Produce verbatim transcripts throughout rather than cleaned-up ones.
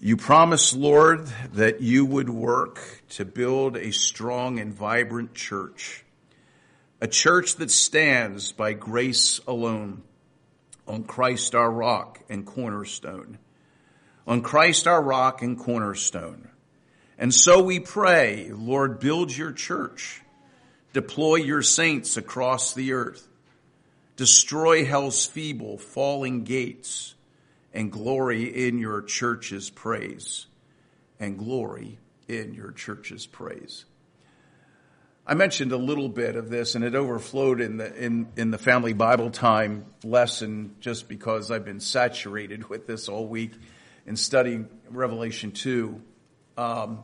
You promised, Lord, that you would work to build a strong and vibrant church, a church that stands by grace alone, on Christ our rock and cornerstone, on Christ our rock and cornerstone. And so we pray, Lord, build your church, deploy your saints across the earth, destroy hell's feeble, falling gates, and glory in your church's praise, and glory in your church's praise. I mentioned a little bit of this, and it overflowed in the in, in the family Bible time lesson just because I've been saturated with this all week in studying Revelation two. Um,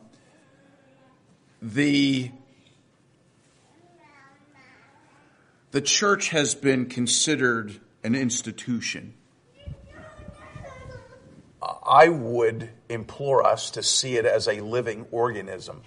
the the church has been considered an institution. I would implore us to see it as a living organism.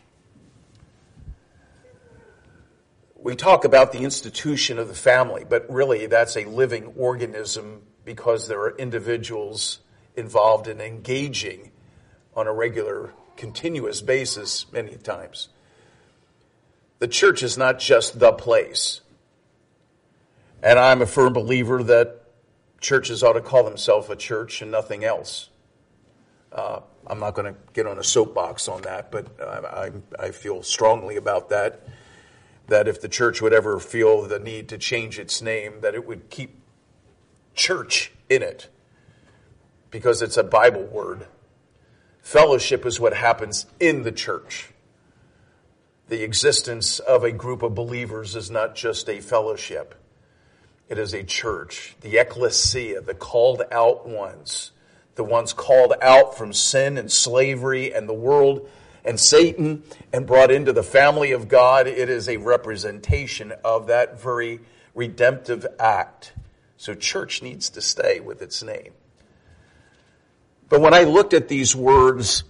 We talk about the institution of the family, but really that's a living organism because there are individuals involved in engaging on a regular, continuous basis many times. The church is not just the place. And I'm a firm believer that churches ought to call themselves a church and nothing else. Uh, I'm not going to get on a soapbox on that, but I, I, I feel strongly about that, that if the church would ever feel the need to change its name, that it would keep church in it, because it's a Bible word. Fellowship is what happens in the church. The existence of a group of believers is not just a fellowship. It is a church, the ecclesia, the called out ones, the ones called out from sin and slavery and the world and Satan and brought into the family of God. It is a representation of that very redemptive act. So church needs to stay with its name. But when I looked at these words,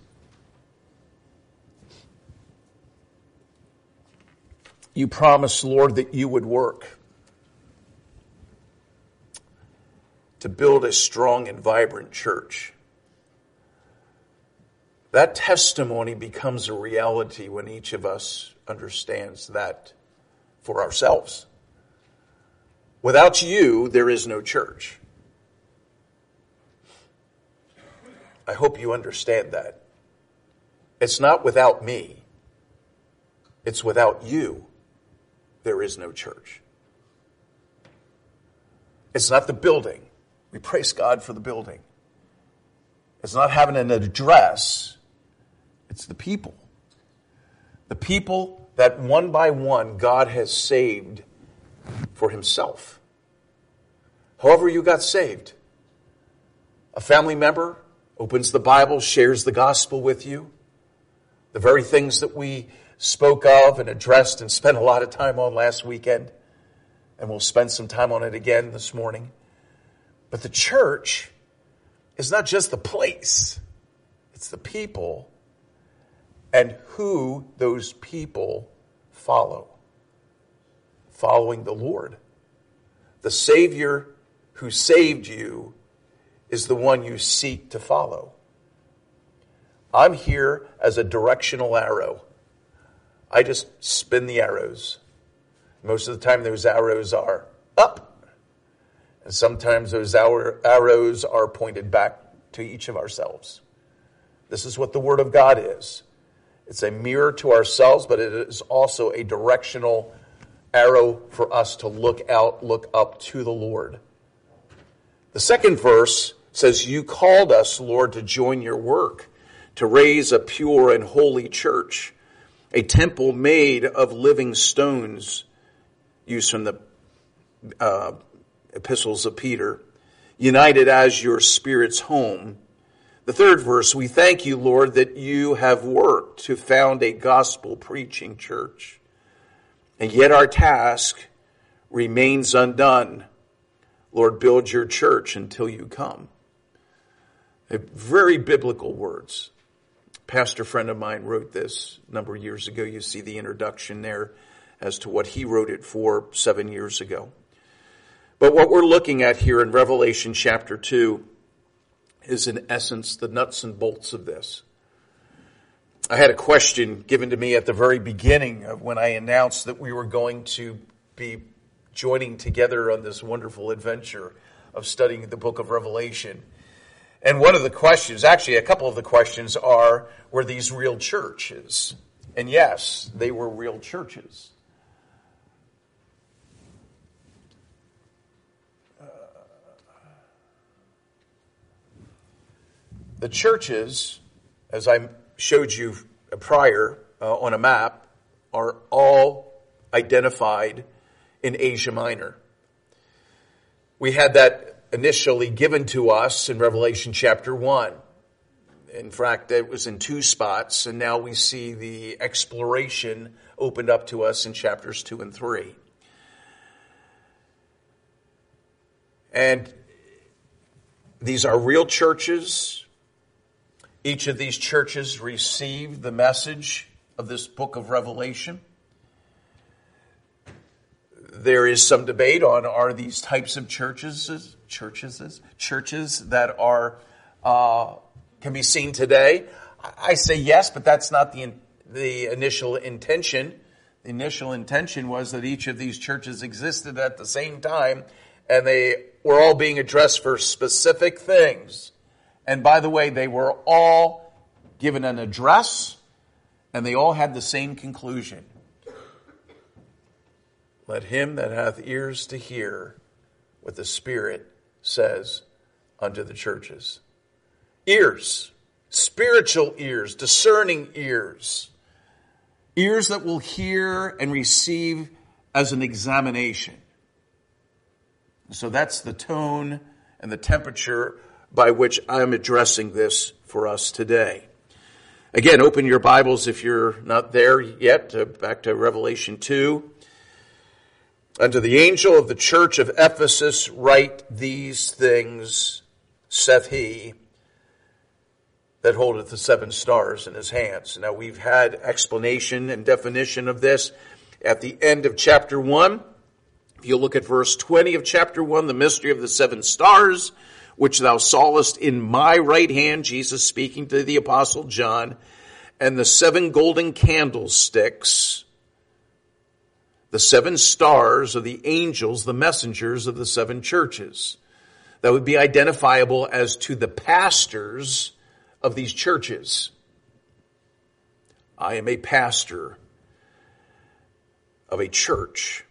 you promised, Lord, that you would work to build a strong and vibrant church. That testimony becomes a reality when each of us understands that for ourselves. Without you, there is no church. I hope you understand that. It's not without me. It's without you. There is no church. It's not the building. We praise God for the building. It's not having an address. It's the people. The people that one by one God has saved for himself. However you got saved. A family member opens the Bible, shares the gospel with you. The very things that we spoke of and addressed and spent a lot of time on last weekend. And we'll spend some time on it again this morning. But the church is not just the place. It's the people and who those people follow. Following the Lord. The Savior who saved you is the one you seek to follow. I'm here as a directional arrow. I just spin the arrows. Most of the time those arrows are up. And sometimes those arrows are pointed back to each of ourselves. This is what the Word of God is. It's a mirror to ourselves, but it is also a directional arrow for us to look out, look up to the Lord. The second verse says, you called us, Lord, to join your work, to raise a pure and holy church, a temple made of living stones, used from the uh, epistles of Peter, united as your Spirit's home. The third verse, we thank you, Lord, that you have worked to found a gospel preaching church. And yet our task remains undone. Lord, build your church until you come. Very biblical words. A pastor friend of mine wrote this a number of years ago. You see the introduction there as to what he wrote it for seven years ago. But what we're looking at here in Revelation chapter two is in essence the nuts and bolts of this. I had a question given to me at the very beginning of when I announced that we were going to be joining together on this wonderful adventure of studying the book of Revelation. And one of the questions, actually a couple of the questions are, were these real churches? And yes, they were real churches. Uh, the churches, as I showed you prior uh, on a map, are all identified in Asia Minor. We had that initially given to us in Revelation chapter one. In fact, it was in two spots, and now we see the exploration opened up to us in chapters two and three. And these are real churches. Each of these churches received the message of this book of Revelation. There is some debate on, are these types of churches, churches, churches that are uh, can be seen today? I say yes, but that's not the the initial intention. The initial intention was that each of these churches existed at the same time, and they were all being addressed for specific things. And by the way, they were all given an address, and they all had the same conclusion. Let him that hath ears to hear what the Spirit says unto the churches. Ears, spiritual ears, discerning ears. Ears that will hear and receive as an examination. So that's the tone and the temperature by which I'm addressing this for us today. Again, open your Bibles if you're not there yet, to, back to Revelation two. Unto the angel of the church of Ephesus write these things, saith he, that holdeth the seven stars in his hands. Now we've had explanation and definition of this at the end of chapter one. If you look at verse twenty of chapter one, the mystery of the seven stars, which thou sawest in my right hand, Jesus speaking to the apostle John, and the seven golden candlesticks, the seven stars are the angels, the messengers of the seven churches. That would be identifiable as to the pastors of these churches. I am a pastor of a church.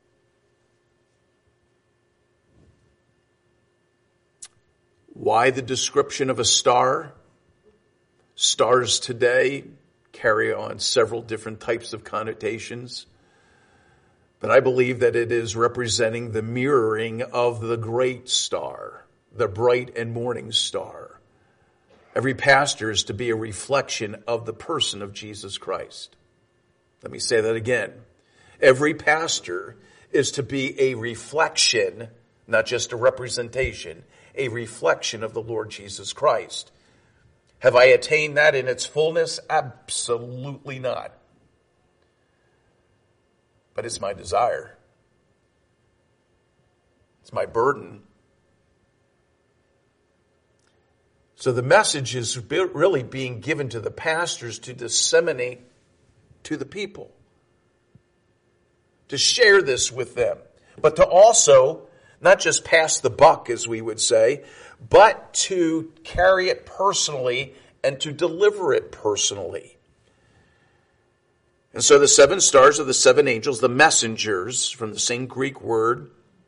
Why the description of a star? Stars today carry on several different types of connotations. But I believe that it is representing the mirroring of the great star, the bright and morning star. Every pastor is to be a reflection of the person of Jesus Christ. Let me say that again. Every pastor is to be a reflection, not just a representation, a reflection of the Lord Jesus Christ. Have I attained that in its fullness? Absolutely not. But it's my desire. It's my burden. So the message is really being given to the pastors to disseminate to the people. To share this with them. But to also not just pass the buck, as we would say, but to carry it personally and to deliver it personally. And so the seven stars are the seven angels, the messengers, from the same Greek word.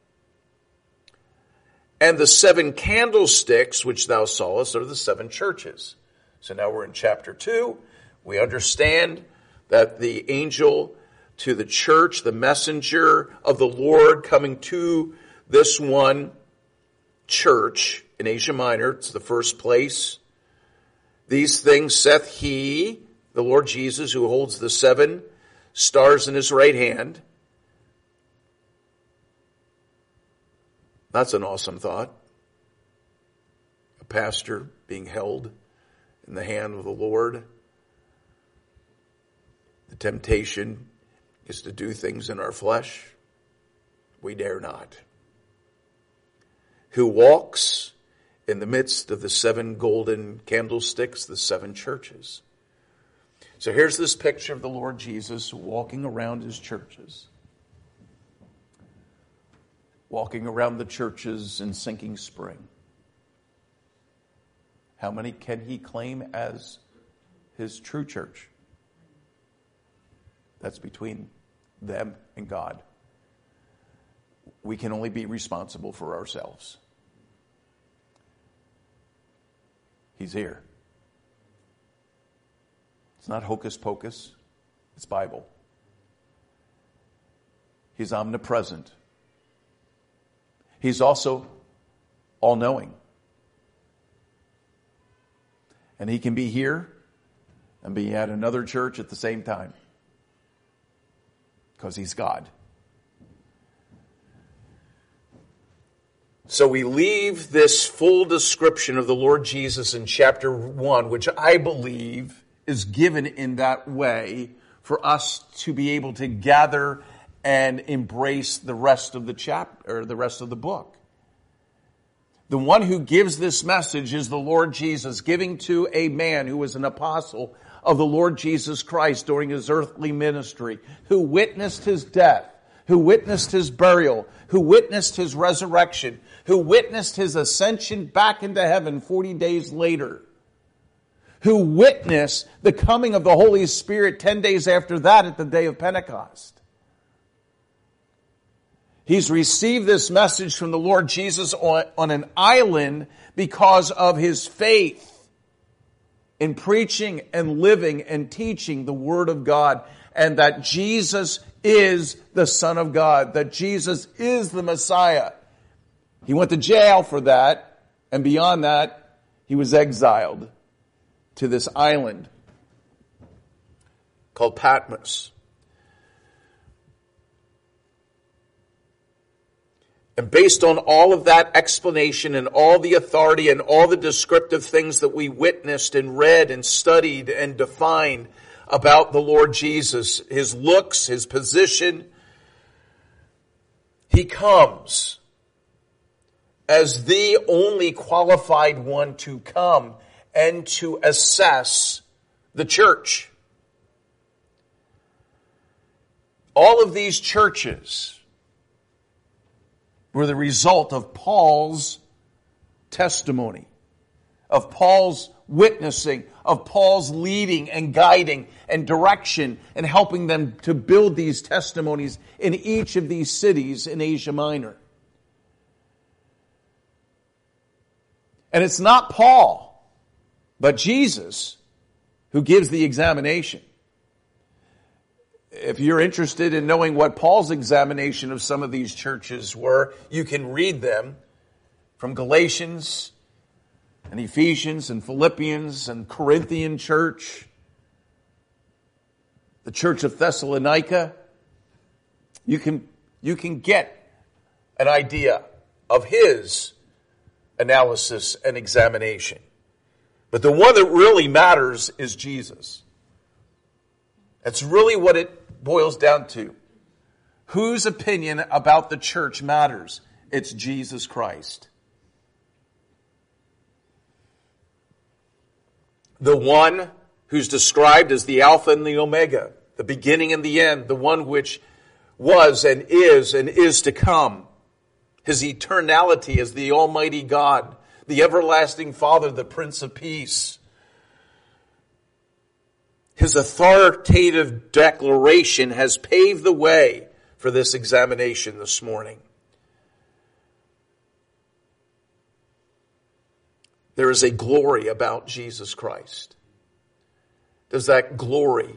And the seven candlesticks, which thou sawest, are the seven churches. So now we're in chapter two. We understand that the angel to the church, the messenger of the Lord coming to this one church in Asia Minor, it's the first place. These things saith he, the Lord Jesus, who holds the seven stars in his right hand. That's an awesome thought. A pastor being held in the hand of the Lord. The temptation is to do things in our flesh. We dare not. Who walks in the midst of the seven golden candlesticks, the seven churches. So here's this picture of the Lord Jesus walking around his churches. Walking around the churches in Sinking Spring. How many can he claim as his true church? That's between them and God. We can only be responsible for ourselves. He's here. It's not hocus pocus. It's Bible. He's omnipresent. He's also all-knowing. And he can be here and be at another church at the same time. Because he's God. So we leave this full description of the Lord Jesus in chapter one, which I believe is given in that way for us to be able to gather and embrace the rest of the chapter, or the rest of the book. The one who gives this message is the Lord Jesus, giving to a man who was an apostle of the Lord Jesus Christ during his earthly ministry, who witnessed his death, who witnessed his burial, who witnessed his resurrection, who witnessed his ascension back into heaven forty days later, who witnessed the coming of the Holy Spirit ten days after that at the day of Pentecost. He's received this message from the Lord Jesus on, on an island because of his faith in preaching and living and teaching the Word of God, and that Jesus is the Son of God, that Jesus is the Messiah. He went to jail for that, and beyond that, he was exiled to this island called Patmos. And based on all of that explanation and all the authority and all the descriptive things that we witnessed and read and studied and defined about the Lord Jesus, his looks, his position, he comes as the only qualified one to come and to assess the church. All of these churches were the result of Paul's testimony, of Paul's witnessing, of Paul's leading and guiding and direction and helping them to build these testimonies in each of these cities in Asia Minor. And it's not Paul, but Jesus who gives the examination. If you're interested in knowing what Paul's examination of some of these churches were, you can read them from Galatians and Ephesians and Philippians and Corinthian church, the church of Thessalonica. You can, you can get an idea of his analysis and examination. But the one that really matters is Jesus. That's really what it boils down to. Whose opinion about the church matters? It's Jesus Christ. The one who's described as the Alpha and the Omega, the beginning and the end, the one which was and is and is to come. His eternality as the Almighty God, the everlasting Father, the Prince of Peace. His authoritative declaration has paved the way for this examination this morning. There is a glory about Jesus Christ. Does that glory,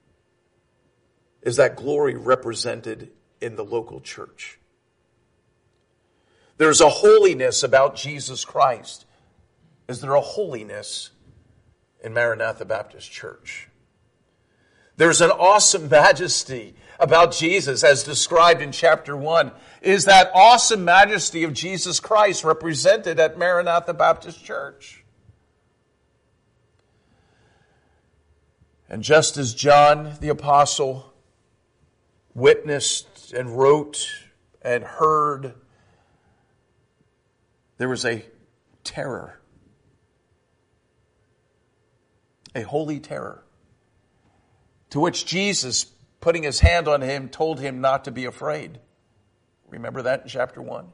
is that glory represented in the local church? There's a holiness about Jesus Christ. Is there a holiness in Maranatha Baptist Church? There's an awesome majesty about Jesus as described in chapter one. Is that awesome majesty of Jesus Christ represented at Maranatha Baptist Church? And just as John the Apostle witnessed and wrote and heard, there was a terror. A holy terror. To which Jesus, putting his hand on him, told him not to be afraid. Remember that in chapter one?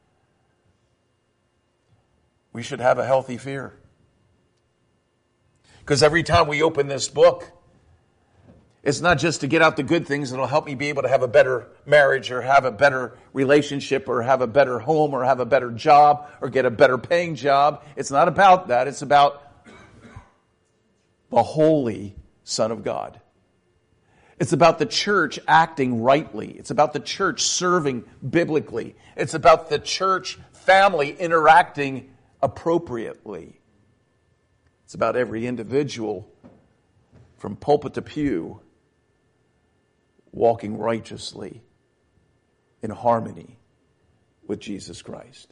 We should have a healthy fear. Because every time we open this book, it's not just to get out the good things that'll help me be able to have a better marriage or have a better relationship or have a better home or have a better job or get a better paying job. It's not about that. It's about the holy Son of God. It's about the church acting rightly. It's about the church serving biblically. It's about the church family interacting appropriately. It's about every individual from pulpit to pew walking righteously in harmony with Jesus Christ.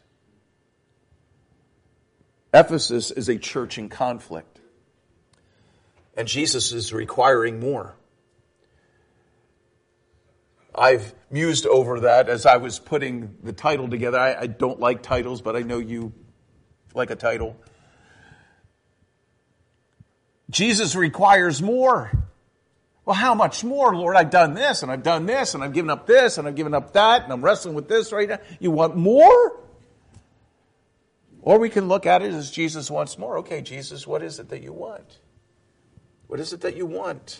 Ephesus is a church in conflict. And Jesus is requiring more. I've mused over that as I was putting the title together. I, I don't like titles, but I know you like a title. Jesus requires more. Well, how much more, Lord? I've done this, and I've done this, and I've given up this, and I've given up that, and I'm wrestling with this right now. You want more? Or we can look at it as Jesus wants more. Okay, Jesus, what is it that you want? What is it that you want?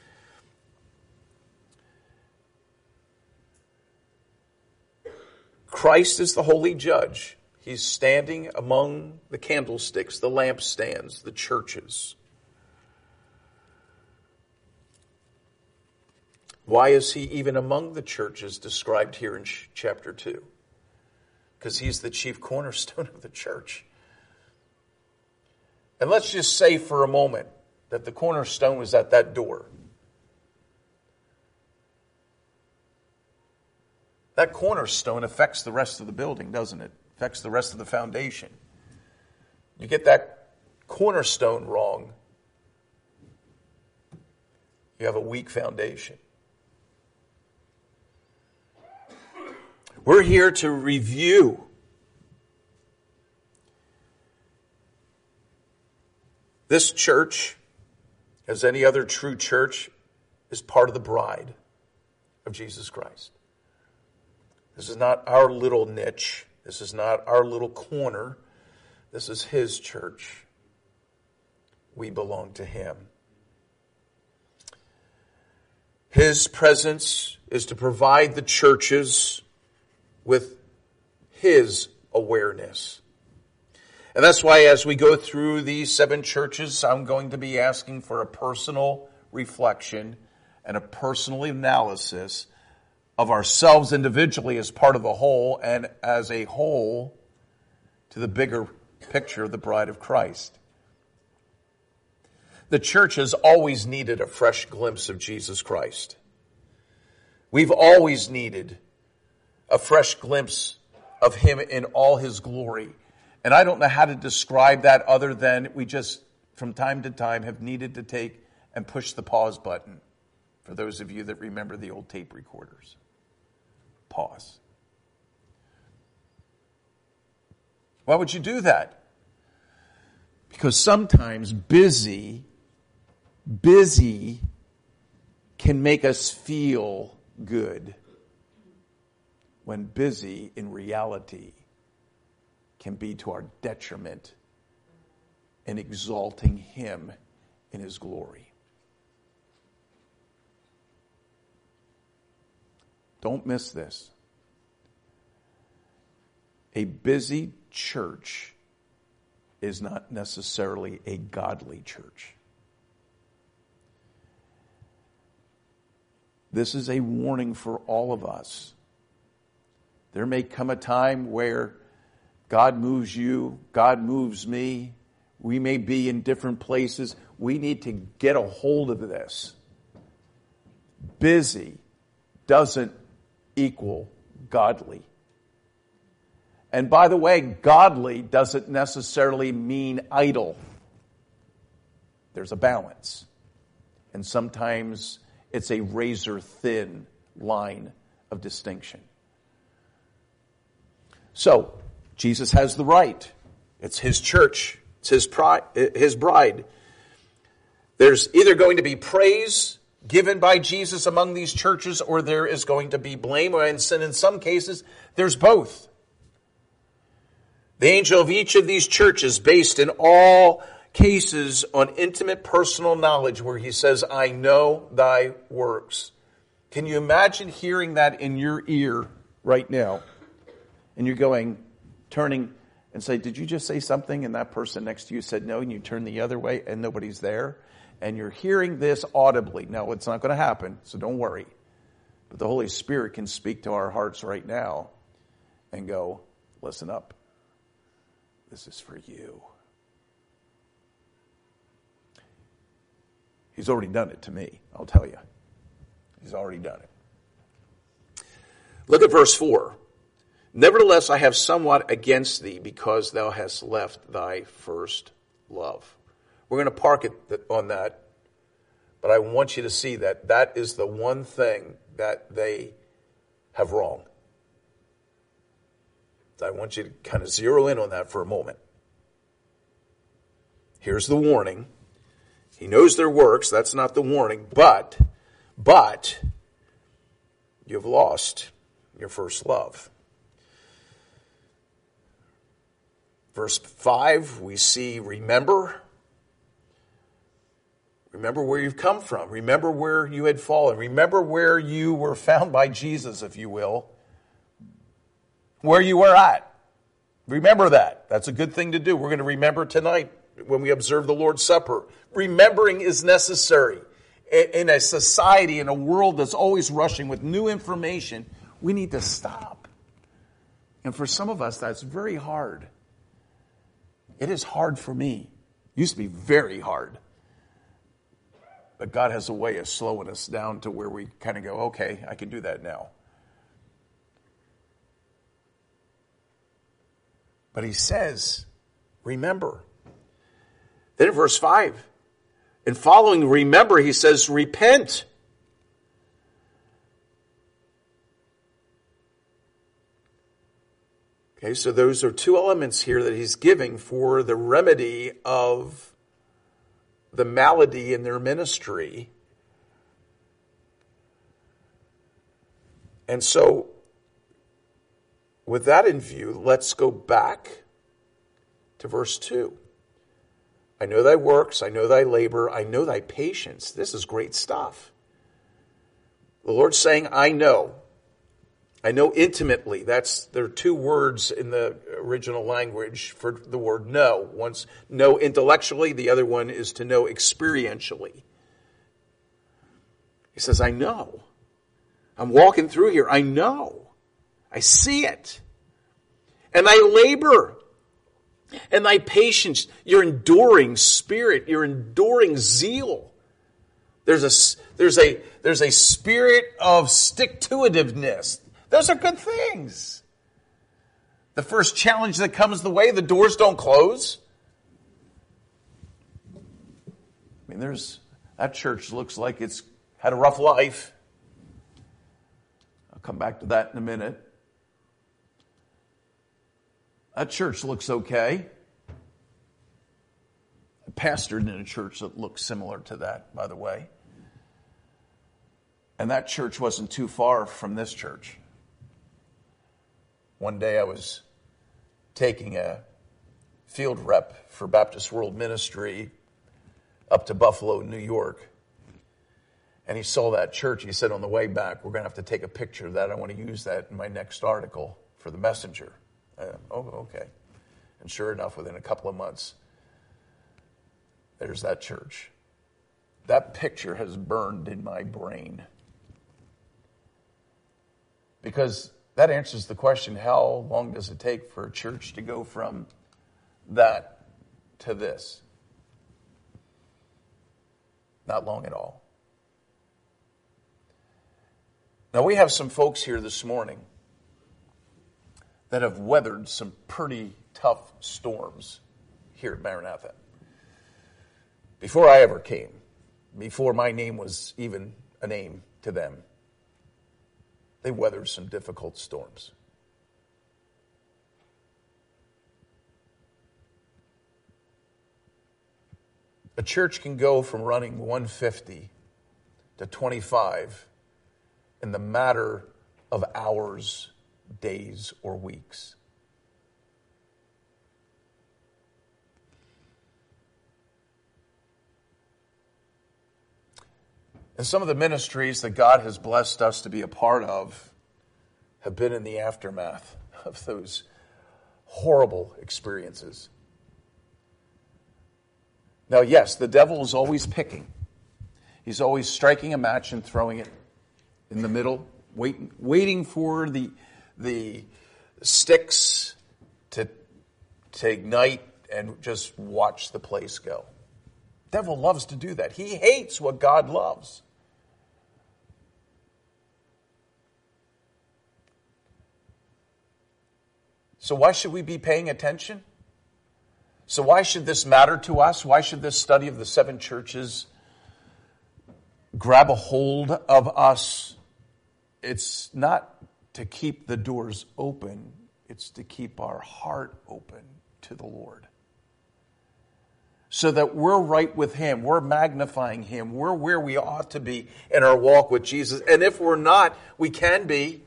Christ is the holy judge. He's standing among the candlesticks, the lampstands, the churches. Why is he even among the churches described here in chapter two? Because he's the chief cornerstone of the church. And let's just say for a moment that the cornerstone was at that door. That cornerstone affects the rest of the building, doesn't it? Affects the rest of the foundation. You get that cornerstone wrong, you have a weak foundation. We're here to review this church, as any other true church, is part of the bride of Jesus Christ. This is not our little niche. This is not our little corner. This is his church. We belong to him. His presence is to provide the churches with his awareness. And that's why as we go through these seven churches, I'm going to be asking for a personal reflection and a personal analysis of ourselves individually as part of the whole and as a whole to the bigger picture of the bride of Christ. The church has always needed a fresh glimpse of Jesus Christ. We've always needed a fresh glimpse of him in all his glory. And I don't know how to describe that other than we just, from time to time, have needed to take and push the pause button. For those of you that remember the old tape recorders. Pause. Why would you do that? Because sometimes busy, busy can make us feel good. When busy in reality can be to our detriment in exalting him in his glory. Don't miss this. A busy church is not necessarily a godly church. This is a warning for all of us. There may come a time where God moves you, God moves me. We may be in different places. We need to get a hold of this. Busy doesn't equal godly. And by the way, godly doesn't necessarily mean idle. There's a balance. And sometimes it's a razor thin line of distinction. So, Jesus has the right. It's his church. It's his, pri- his bride. There's either going to be praise given by Jesus among these churches, or there is going to be blame, and in some cases, there's both. The angel of each of these churches, based in all cases on intimate personal knowledge, where he says, I know thy works. Can you imagine hearing that in your ear right now? And you're going, turning and say, did you just say something? And that person next to you said no, and you turn the other way and nobody's there. And you're hearing this audibly. No, it's not going to happen, so don't worry. But the Holy Spirit can speak to our hearts right now and go, listen up. This is for you. He's already done it to me, I'll tell you. He's already done it. Look at verse four. Nevertheless, I have somewhat against thee, because thou hast left thy first love. We're going to park it on that, but I want you to see that that is the one thing that they have wrong. I want you to kind of zero in on that for a moment. Here's the warning. He knows their works. That's not the warning. But, but, you've lost your first love. Verse five, we see, remember. Remember where you've come from. Remember where you had fallen. Remember where you were found by Jesus, if you will. Where you were at. Remember that. That's a good thing to do. We're going to remember tonight when we observe the Lord's Supper. Remembering is necessary. In a society, in a world that's always rushing with new information, we need to stop. And for some of us, that's very hard. It is hard for me. It used to be very hard. But God has a way of slowing us down to where we kind of go, okay, I can do that now. But he says, remember. Then in verse five, in following remember, he says, repent. Okay, so those are two elements here that he's giving for the remedy of the malady in their ministry. And so, with that in view, let's go back to verse two. I know thy works, I know thy labor, I know thy patience. This is great stuff. The Lord's saying, I know. I know intimately. That's, there are two words in the original language for the word know. One's know intellectually, the other one is to know experientially. He says, I know. I'm walking through here. I know. I see it. And I labor. And thy patience, your enduring spirit, your enduring zeal. There's a, there's a, there's a spirit of stick-to-itiveness. Those are good things. The first challenge that comes the way, the doors don't close. I mean, there's, that church looks like it's had a rough life. I'll come back to that in a minute. That church looks okay. I pastored in a church that looked similar to that, by the way. And that church wasn't too far from this church. One day I was taking a field rep for Baptist World Ministry up to Buffalo, New York. And he saw that church. He said, on the way back, we're going to have to take a picture of that. I want to use that in my next article for the Messenger. Uh, oh, okay. And sure enough, within a couple of months, there's that church. That picture has burned in my brain. Because that answers the question, how long does it take for a church to go from that to this? Not long at all. Now, we have some folks here this morning that have weathered some pretty tough storms here at Maranatha. Before I ever came, before my name was even a name to them, they weathered some difficult storms. A church can go from running one fifty to twenty-five in the matter of hours, days, or weeks. And some of the ministries that God has blessed us to be a part of have been in the aftermath of those horrible experiences. Now, yes, the devil is always picking. He's always striking a match and throwing it in the middle, waiting, waiting for the, the sticks to, to ignite and just watch the place go. The devil loves to do that. He hates what God loves. So why should we be paying attention? So why should this matter to us? Why should this study of the seven churches grab a hold of us? It's not to keep the doors open. It's to keep our heart open to the Lord. So that we're right with Him. We're magnifying Him. We're where we ought to be in our walk with Jesus. And if we're not, we can be.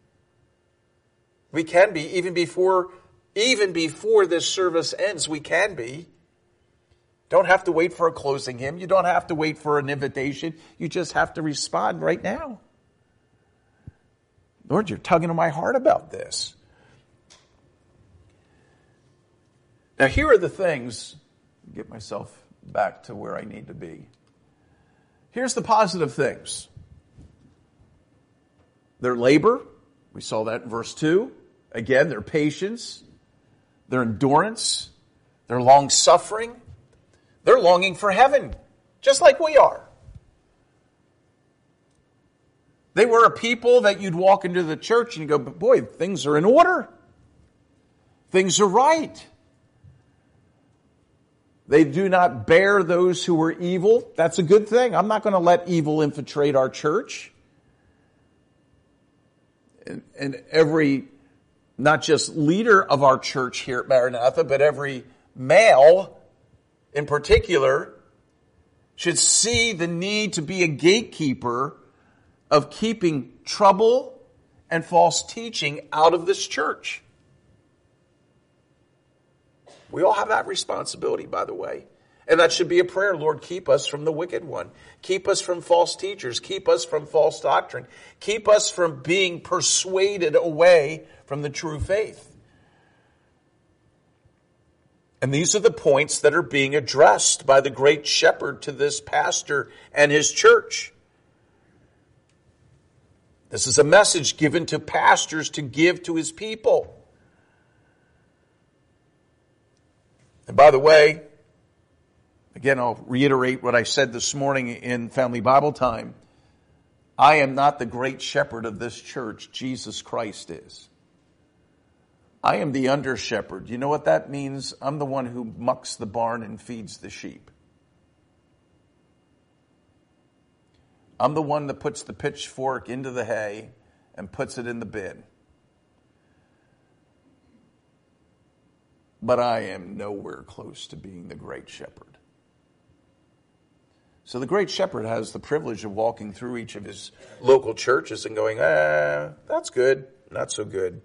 We can be, even before, even before this service ends, we can be. Don't have to wait for a closing hymn. You don't have to wait for an invitation. You just have to respond right now. Lord, you're tugging on my heart about this. Now, here are the things, get myself back to where I need to be. Here's the positive things. Their labor, we saw that in verse two. Again, their patience, their endurance, their long-suffering. They're longing for heaven, just like we are. They were a people that you'd walk into the church and you go, but boy, things are in order. Things are right. They do not bear those who are evil. That's a good thing. I'm not going to let evil infiltrate our church. And, and every, not just leader of our church here at Maranatha, but every male in particular should see the need to be a gatekeeper of keeping trouble and false teaching out of this church. We all have that responsibility, by the way. And that should be a prayer. Lord, keep us from the wicked one. Keep us from false teachers. Keep us from false doctrine. Keep us from being persuaded away from the true faith. And these are the points that are being addressed by the great shepherd to this pastor and his church. This is a message given to pastors to give to his people. And by the way, again, I'll reiterate what I said this morning in Family Bible Time. I am not the great shepherd of this church. Jesus Christ is. I am the under shepherd. You know what that means? I'm the one who mucks the barn and feeds the sheep. I'm the one that puts the pitchfork into the hay and puts it in the bin. But I am nowhere close to being the great shepherd. So the great shepherd has the privilege of walking through each of his local churches and going, ah, that's good, not so good.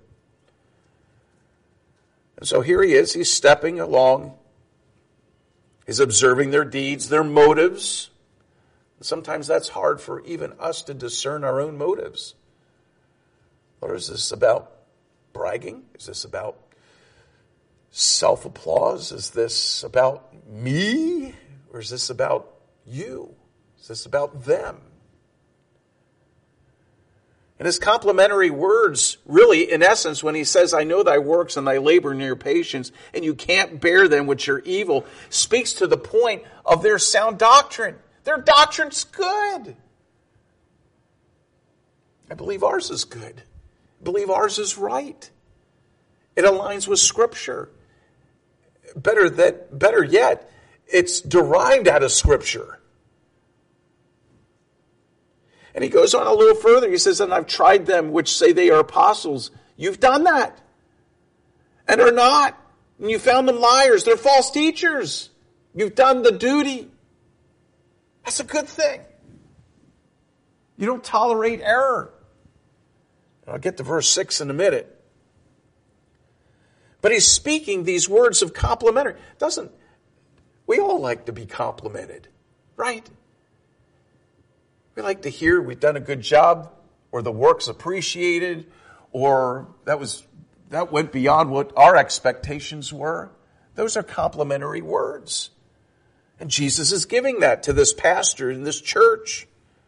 And so here he is, he's stepping along. He's observing their deeds, their motives. Sometimes that's hard for even us to discern our own motives. Or is this about bragging? Is this about self-applause? Is this about me? Or is this about you? Is this about them? And his complimentary words, really, in essence, when he says, I know thy works and thy labor and your patience, and you can't bear them which are evil, speaks to the point of their sound doctrine. Their doctrine's good. I believe ours is good. I believe ours is right. It aligns with Scripture. Better that, better yet, it's derived out of Scripture. And he goes on a little further. He says, and I've tried them which say they are apostles. You've done that. And are not. And you found them liars. They're false teachers. You've done the duty. That's a good thing. You don't tolerate error. I'll get to verse six in a minute. But he's speaking these words of complimentary. Doesn't, we all like to be complimented, right? We like to hear we've done a good job, or the work's appreciated, or that was that went beyond what our expectations were. Those are complimentary words. And Jesus is giving that to this pastor in this church.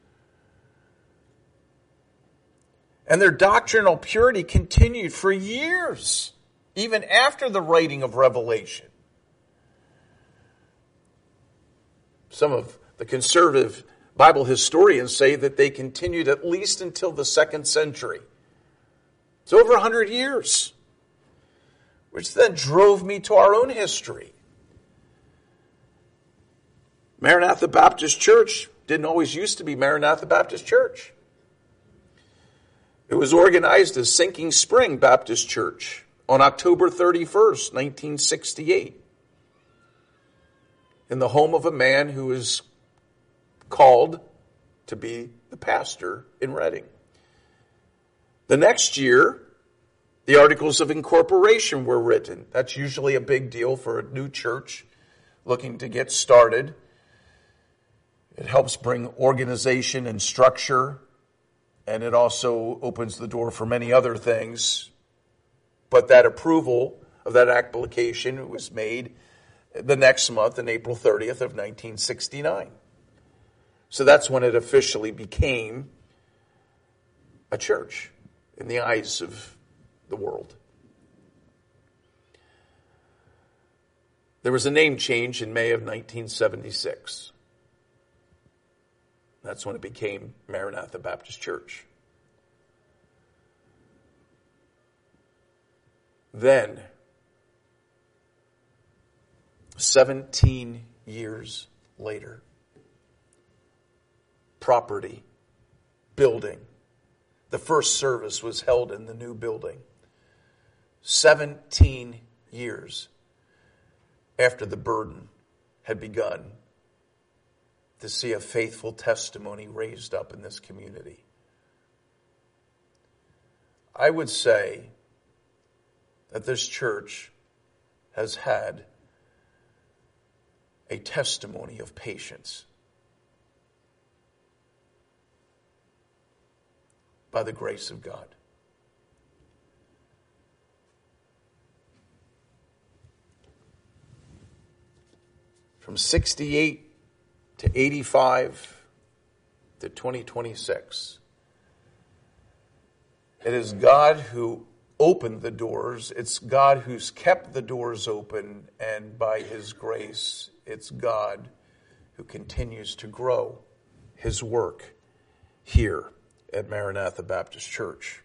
And their doctrinal purity continued for years, even after the writing of Revelation. Some of the conservative Bible historians say that they continued at least until the second century. It's over one hundred years, which then drove me to our own history. Maranatha Baptist Church didn't always used to be Maranatha Baptist Church. It was organized as Sinking Spring Baptist Church on October thirty-first, nineteen sixty-eight, in the home of a man who was called to be the pastor in Reading. The next year, the Articles of Incorporation were written. That's usually a big deal for a new church looking to get started. It helps bring organization and structure, and it also opens the door for many other things. But that approval of that application was made the next month, on April thirtieth of nineteen sixty-nine. So that's when it officially became a church in the eyes of the world. There was a name change in May of nineteen seventy-six. That's when it became Maranatha Baptist Church. Then, seventeen years later, property, building. The first service was held in the new building. seventeen years after the burden had begun to see a faithful testimony raised up in this community. I would say that this church has had a testimony of patience by the grace of God. From sixty-eight to eighty-five to twenty twenty-six, it is God who opened the doors. It's God who's kept the doors open, and by His grace, it's God who continues to grow His work here at Maranatha Baptist Church.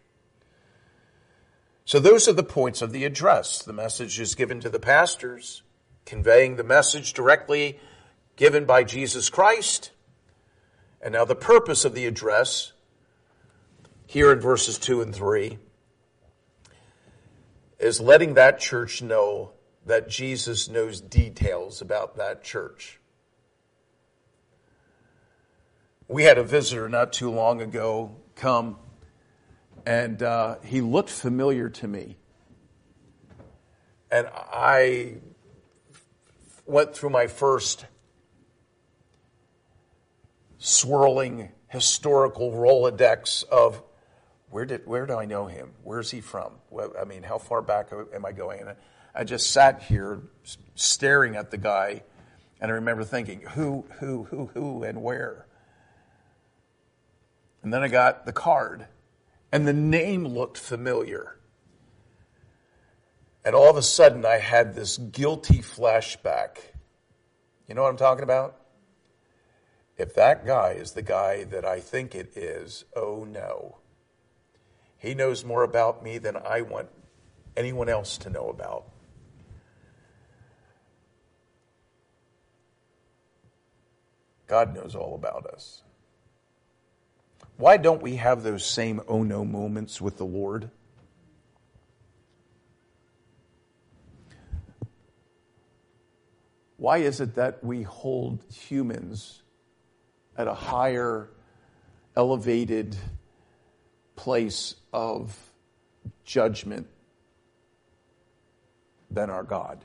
So those are the points of the address. The message is given to the pastors, conveying the message directly given by Jesus Christ. And now the purpose of the address, here in verses two and three, is letting that church know that Jesus knows details about that church. We had a visitor not too long ago come, and uh, he looked familiar to me. And I went through my first swirling historical Rolodex of where did where do I know him? Where's he from? Well, I mean, how far back am I going? And I just sat here staring at the guy, and I remember thinking, who, who, who, who, and where? And then I got the card, and the name looked familiar. And all of a sudden, I had this guilty flashback. You know what I'm talking about? If that guy is the guy that I think it is, oh no. He knows more about me than I want anyone else to know about. God knows all about us. Why don't we have those same oh no moments with the Lord? Why is it that we hold humans at a higher, elevated place of judgment than our God.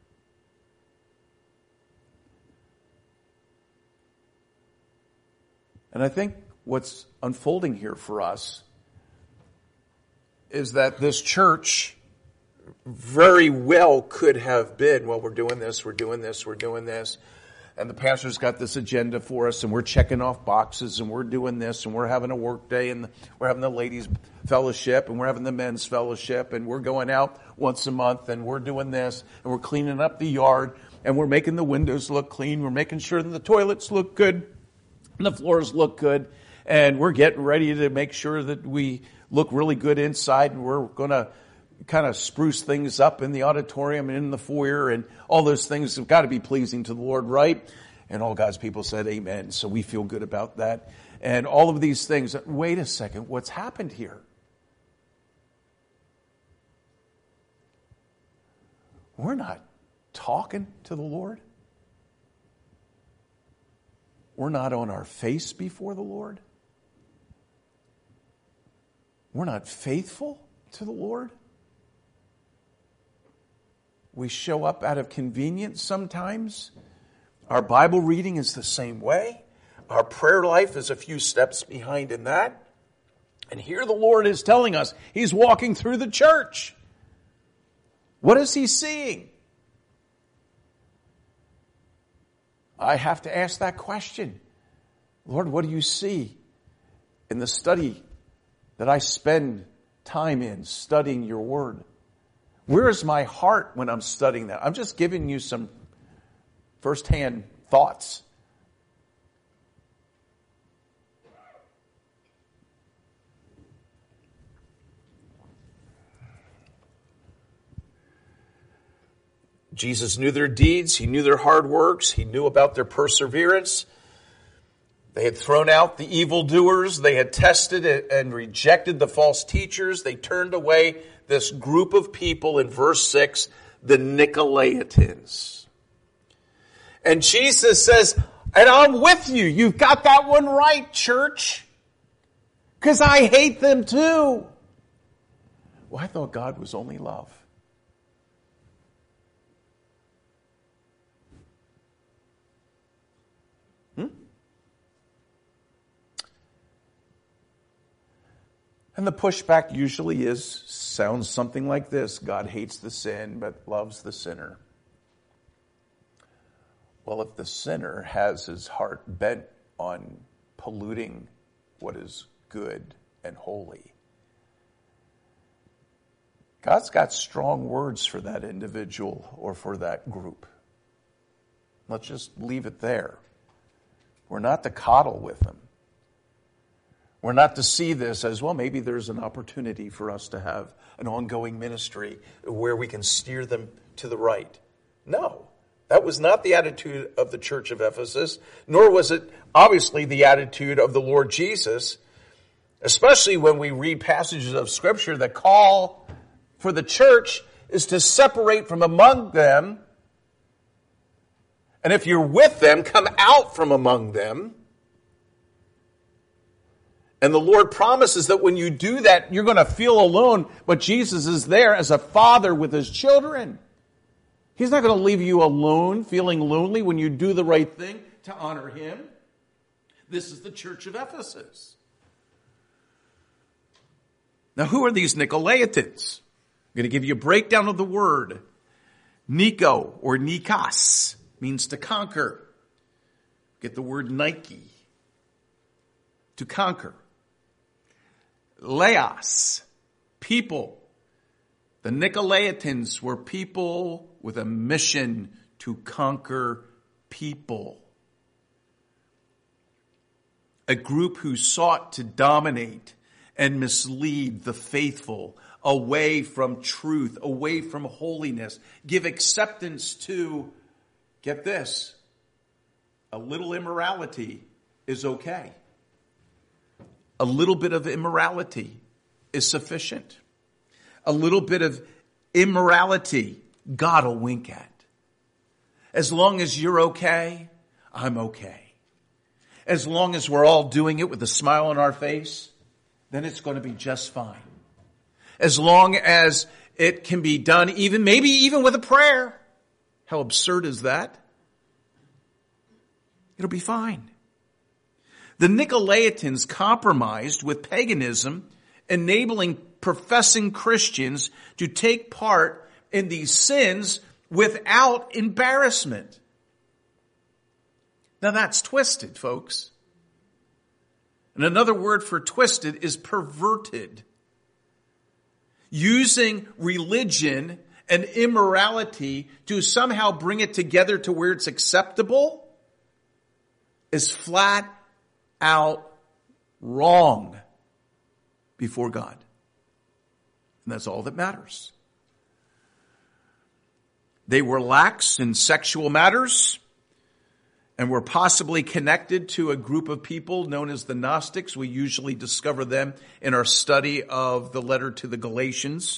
And I think what's unfolding here for us is that this church very well could have been, well, we're doing this, we're doing this, we're doing this. And the pastor's got this agenda for us, and we're checking off boxes, and we're doing this, and we're having a work day, and we're having the ladies' fellowship, and we're having the men's fellowship, and we're going out once a month, and we're doing this, and we're cleaning up the yard, and we're making the windows look clean, we're making sure that the toilets look good, and the floors look good, and we're getting ready to make sure that we look really good inside, and we're going to kind of spruce things up in the auditorium and in the foyer, and all those things have got to be pleasing to the Lord, right? And all God's people said amen, so we feel good about that. And all of these things, wait a second, what's happened here? We're not talking to the Lord. We're not on our face before the Lord. We're not faithful to the Lord. We show up out of convenience sometimes. Our Bible reading is the same way. Our prayer life is a few steps behind in that. And here the Lord is telling us, He's walking through the church. What is He seeing? I have to ask that question. Lord, what do you see in the study that I spend time in, studying your word? Where is my heart when I'm studying that? I'm just giving you some firsthand thoughts. Jesus knew their deeds. He knew their hard works. He knew about their perseverance. They had thrown out the evildoers. They had tested and rejected the false teachers. They turned away this group of people in verse six, the Nicolaitans. And Jesus says, and I'm with you. You've got that one right, church. Because I hate them too. Well, I thought God was only love. Hmm? And the pushback usually is, sounds something like this. God hates the sin, but loves the sinner. Well, if the sinner has his heart bent on polluting what is good and holy, God's got strong words for that individual or for that group. Let's just leave it there. We're not to coddle with them. We're not to see this as, well, maybe there's an opportunity for us to have an ongoing ministry where we can steer them to the right. No, that was not the attitude of the church of Ephesus, nor was it obviously the attitude of the Lord Jesus, especially when we read passages of Scripture that call for the church is to separate from among them, and if you're with them, come out from among them. And the Lord promises that when you do that, you're going to feel alone, but Jesus is there as a father with his children. He's not going to leave you alone, feeling lonely when you do the right thing to honor him. This is the church of Ephesus. Now, who are these Nicolaitans? I'm going to give you a breakdown of the word. Nico, or Nikos, means to conquer. Get the word Nike. To conquer. Laos, people. The Nicolaitans were people with a mission to conquer people. A group who sought to dominate and mislead the faithful away from truth, away from holiness. Give acceptance to, get this, a little immorality is okay. A little bit of immorality is sufficient. A little bit of immorality, God will wink at. As long as you're okay, I'm okay. as long as we're all doing it with a smile on our face, then it's going to be just fine. As long as it can be done, even maybe even with a prayer. How absurd is that? It'll be fine. The Nicolaitans compromised with paganism, enabling professing Christians to take part in these sins without embarrassment. Now that's twisted, folks. And another word for twisted is perverted. Using religion and immorality to somehow bring it together to where it's acceptable is flat out wrong before God. And that's all that matters. They were lax in sexual matters and were possibly connected to a group of people known as the Gnostics. We usually discover them in our study of the letter to the Galatians.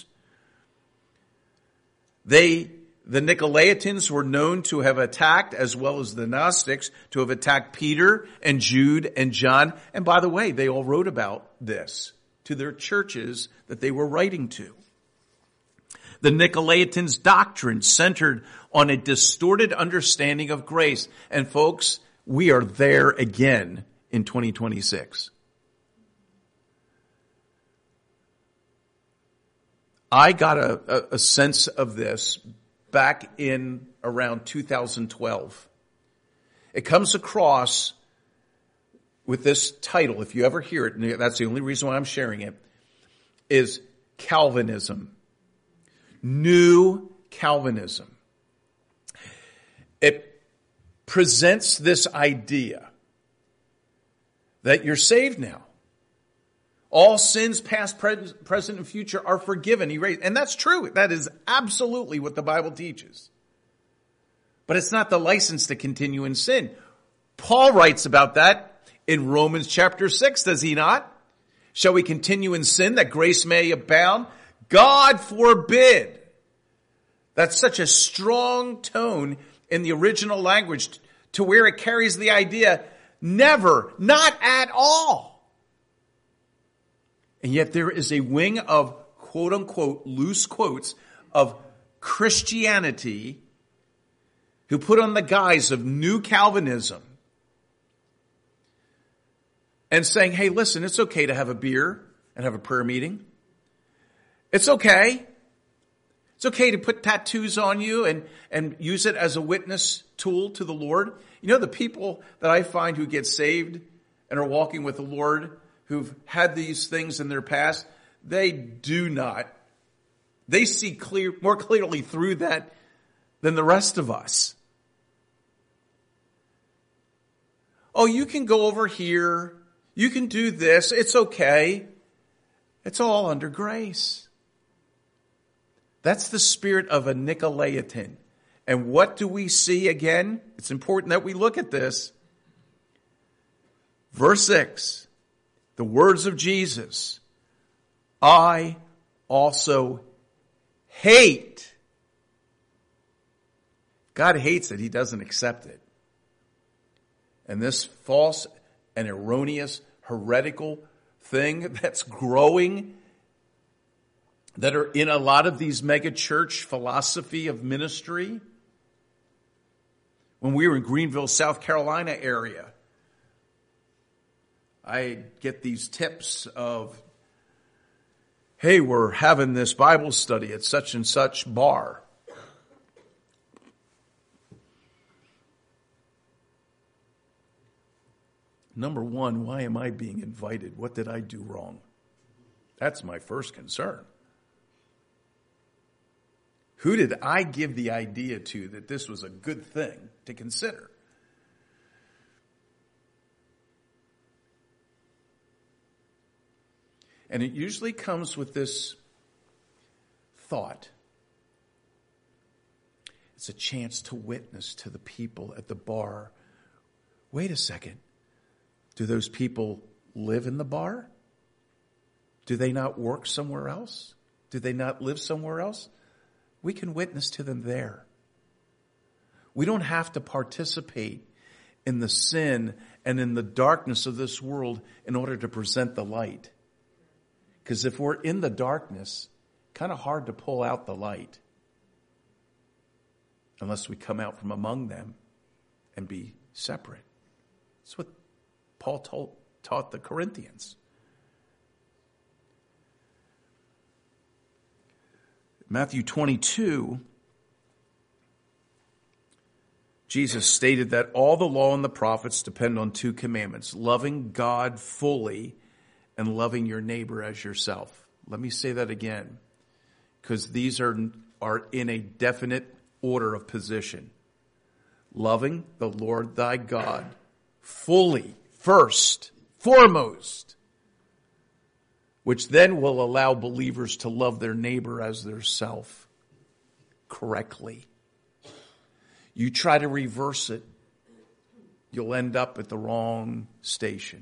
They, the Nicolaitans, were known to have attacked, as well as the Gnostics, to have attacked Peter and Jude and John. And by the way, they all wrote about this to their churches that they were writing to. The Nicolaitans' doctrine centered on a distorted understanding of grace. And folks, we are there again in twenty twenty-six. I got a, a, a sense of this back in around two thousand twelve. It comes across with this title, if you ever hear it, and that's the only reason why I'm sharing it, is Calvinism. New Calvinism. It presents this idea that you're saved now. All sins, past, present, and future, are forgiven, erased. And that's true. That is absolutely what the Bible teaches. But it's not the license to continue in sin. Paul writes about that in Romans chapter six, does he not? Shall we continue in sin that grace may abound? God forbid. That's such a strong tone in the original language to where it carries the idea, never, not at all. And yet there is a wing of quote unquote loose quotes of Christianity who put on the guise of new Calvinism and saying, hey, listen, it's okay to have a beer and have a prayer meeting. It's okay. It's okay to put tattoos on you and, and use it as a witness tool to the Lord. You know, the people that I find who get saved and are walking with the Lord, who've had these things in their past, they do not. They see clear, more clearly through that than the rest of us. Oh, you can go over here. You can do this. It's okay. It's all under grace. That's the spirit of a Nicolaitan. And what do we see again? It's important that we look at this. Verse six, the words of Jesus. I also hate. God hates it. He doesn't accept it. And this false and erroneous heretical thing that's growing, that are in a lot of these mega church philosophy of ministry. When we were in Greenville, South Carolina area, I get these tips of, hey, we're having this Bible study at such and such bar. Number one, why am I being invited? What did I do wrong? That's my first concern. Who did I give the idea to that this was a good thing to consider? And it usually comes with this thought. It's a chance to witness to the people at the bar. Wait a second. Do those people live in the bar? Do they not work somewhere else? Do they not live somewhere else? We can witness to them there. We don't have to participate in the sin and in the darkness of this world in order to present the light. Because if we're in the darkness, kind of hard to pull out the light unless we come out from among them and be separate. That's what Paul told, taught the Corinthians. Matthew twenty-two, Jesus stated that all the law and the prophets depend on two commandments: loving God fully and loving your neighbor as yourself. Let me say that again, because these are, are in a definite order of position. Loving the Lord thy God fully, first, foremost, which then will allow believers to love their neighbor as their self correctly. You try to reverse it, you'll end up at the wrong station.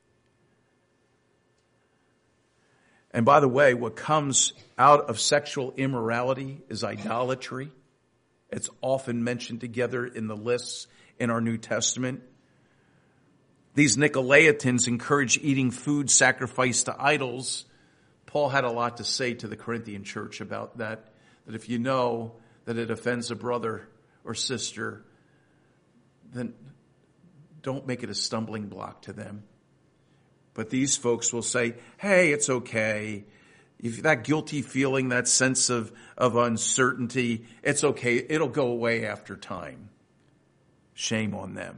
And by the way, what comes out of sexual immorality is idolatry. It's often mentioned together in the lists in our New Testament. These Nicolaitans encourage eating food sacrificed to idols. Paul had a lot to say to the Corinthian church about that, that if you know that it offends a brother or sister, then don't make it a stumbling block to them. But these folks will say, hey, it's okay. If that guilty feeling, that sense of, of uncertainty, it's okay. It'll go away after time. Shame on them.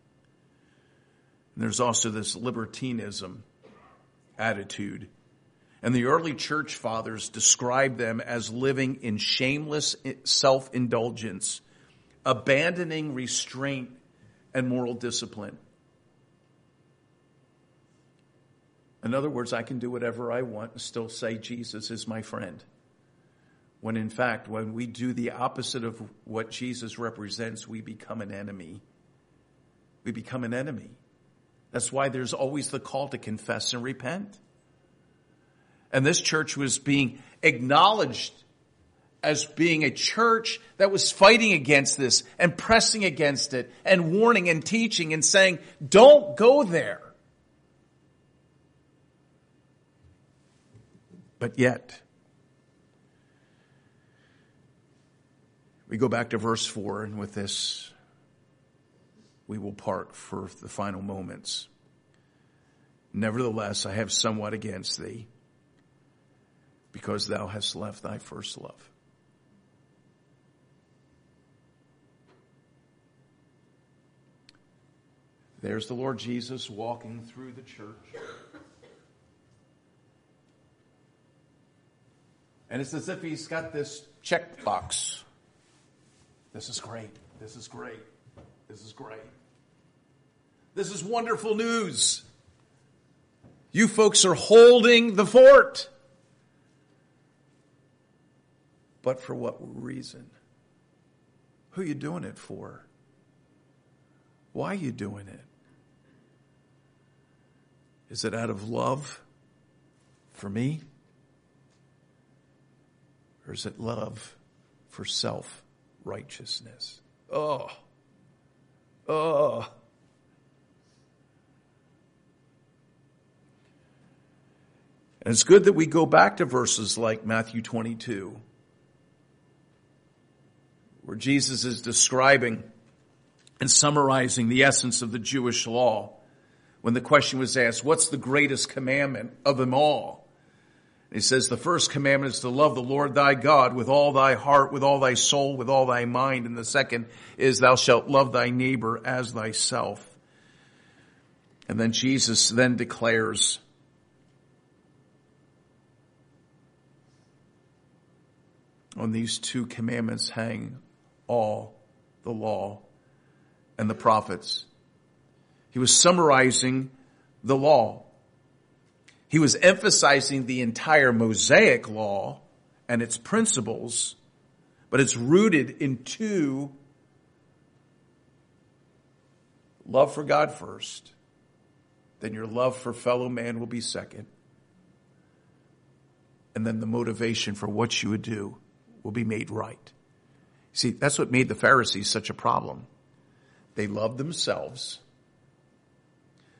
And there's also this libertinism attitude. And the early church fathers described them as living in shameless self-indulgence, abandoning restraint and moral discipline. In other words, I can do whatever I want and still say Jesus is my friend. When in fact, when we do the opposite of what Jesus represents, we become an enemy. We become an enemy. That's why there's always the call to confess and repent. And this church was being acknowledged as being a church that was fighting against this and pressing against it and warning and teaching and saying, don't go there. But yet, we go back to verse four, and with this, we will part for the final moments. Nevertheless, I have somewhat against thee, because thou hast left thy first love. There's the Lord Jesus walking through the church. And it's as if he's got this checkbox. This is great. This is great. This is great. This is wonderful news. You folks are holding the fort. But for what reason? Who are you doing it for? Why are you doing it? Is it out of love for me? Or is it love for self-righteousness? Oh, oh. And it's good that we go back to verses like Matthew twenty-two, where Jesus is describing and summarizing the essence of the Jewish law. When the question was asked, what's the greatest commandment of them all? He says, the first commandment is to love the Lord thy God with all thy heart, with all thy soul, with all thy mind. And the second is thou shalt love thy neighbor as thyself. And then Jesus then declares, on these two commandments hang all the law and the prophets. He was summarizing the law. He was emphasizing the entire Mosaic law and its principles, but it's rooted in two: love for God first, then your love for fellow man will be second, and then the motivation for what you would do will be made right. See, that's what made the Pharisees such a problem. They loved themselves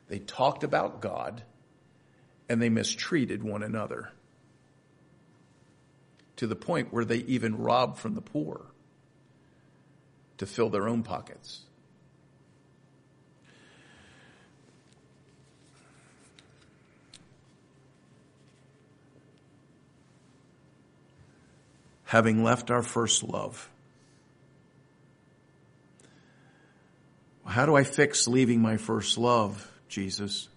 They talked about God, and they mistreated one another to the point where they even robbed from the poor to fill their own pockets. Having left our first love. How do I fix leaving my first love, Jesus?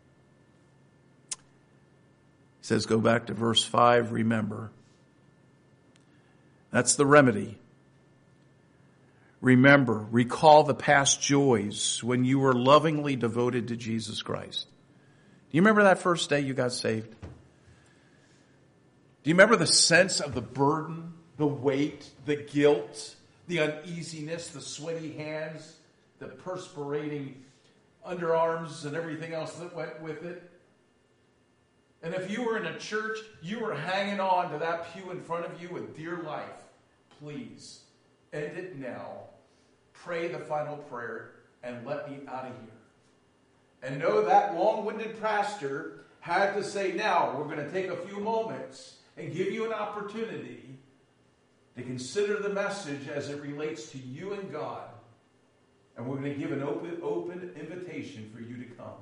He says, go back to verse five, remember. That's the remedy. Remember, recall the past joys when you were lovingly devoted to Jesus Christ. Do you remember that first day you got saved? Do you remember the sense of the burden, the weight, the guilt, the uneasiness, the sweaty hands, the perspirating underarms and everything else that went with it? And if you were in a church, you were hanging on to that pew in front of you with dear life. Please, end it now. Pray the final prayer and let me out of here. And know that long-winded pastor had to say, now we're going to take a few moments and give you an opportunity to consider the message as it relates to you and God. And we're going to give an open, open invitation for you to come.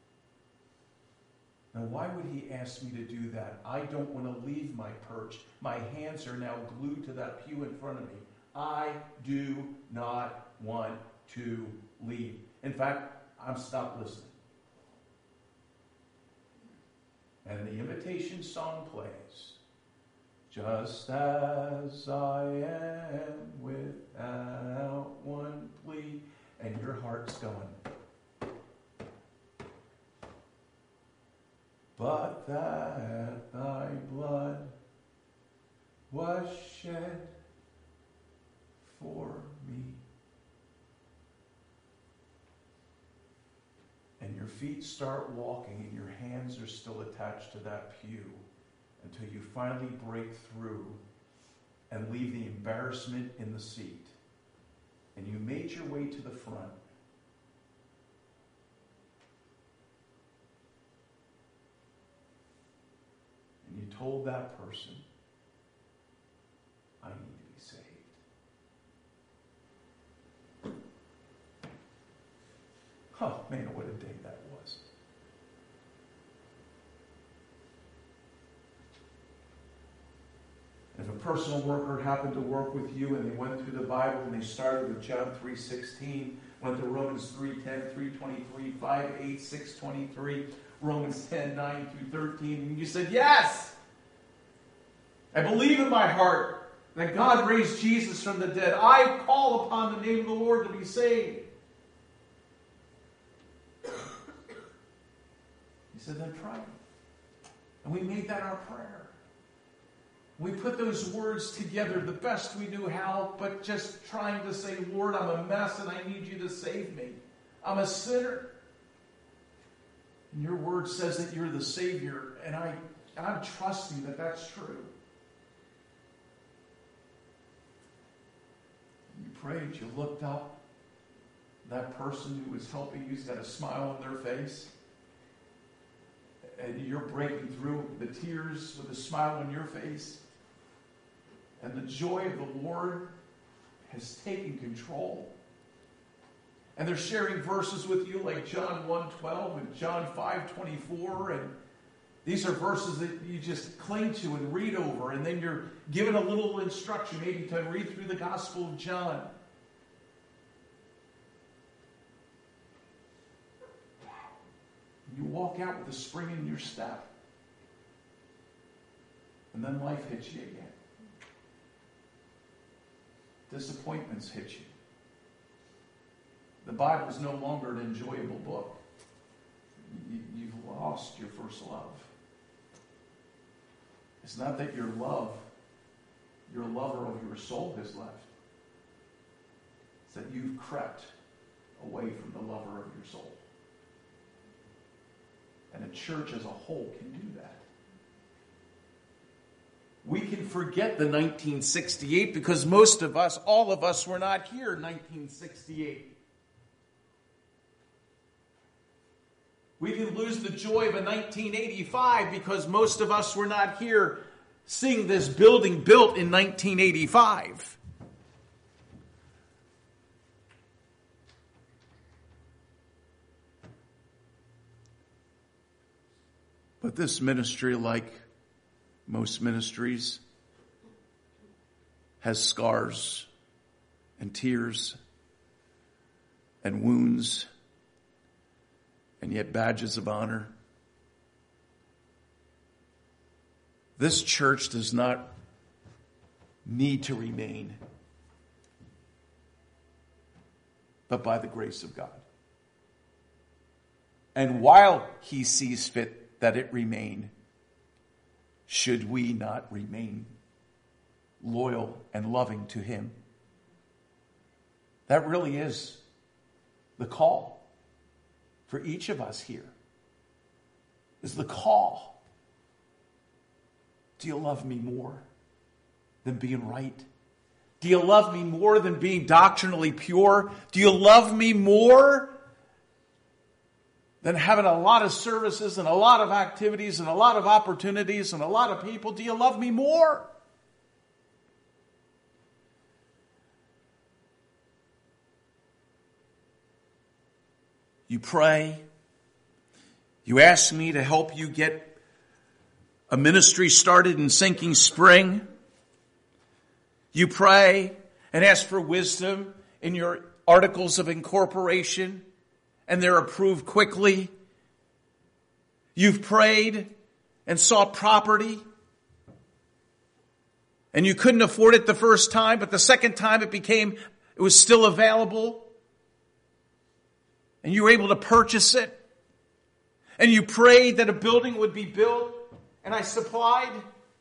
Now, why would he ask me to do that? I don't want to leave my perch. My hands are now glued to that pew in front of me. I do not want to leave. In fact, I'm stopped listening. And the invitation song plays. Just as I am without one plea. And your heart's going. But that thy blood was shed for me. And your feet start walking and your hands are still attached to that pew until you finally break through and leave the embarrassment in the seat. And you made your way to the front. And you told that person, I need to be saved. Oh, man, what a day that was. If a personal worker happened to work with you and they went through the Bible and they started with John three sixteen, went to Romans three ten, three twenty-three, five eight, six twenty-three, Romans ten nine through thirteen, and you said, yes, I believe in my heart that God raised Jesus from the dead. I call upon the name of the Lord to be saved. He said, then pray. And we made that our prayer. We put those words together the best we knew how, but just trying to say, Lord, I'm a mess and I need you to save me. I'm a sinner. And your word says that you're the Savior, and I, I'm trusting that that's true. You prayed, you looked up. That person who was helping you's got a smile on their face. And you're breaking through the tears with a smile on your face. And the joy of the Lord has taken control. And they're sharing verses with you like John one twelve and John five twenty-four. And these are verses that you just cling to and read over. And then you're given a little instruction maybe to read through the Gospel of John. You walk out with a spring in your step. And then life hits you again. Disappointments hit you. The Bible is no longer an enjoyable book. You, you've lost your first love. It's not that your love, your lover of your soul has left. It's that you've crept away from the lover of your soul. And a church as a whole can do that. We can forget the nineteen sixty-eight because most of us, all of us, were not here in nineteen sixty-eight. We can lose the joy of a nineteen eighty-five because most of us were not here seeing this building built in nineteen eighty-five. But this ministry, like most ministries, has scars and tears and wounds and yet badges of honor. This church does not need to remain, but by the grace of God. And while he sees fit that it remain, should we not remain loyal and loving to him? That really is the call for each of us here, is the call. Do you love me more than being right? Do you love me more than being doctrinally pure? Do you love me more than having a lot of services and a lot of activities and a lot of opportunities and a lot of people? Do you love me more? You pray. You ask me to help you get a ministry started in Sinking Spring. You pray and ask for wisdom in your articles of incorporation, and they're approved quickly. You've prayed and sought property, and you couldn't afford it the first time, but the second time it became, it was still available, and you were able to purchase it. And you prayed that a building would be built, and I supplied.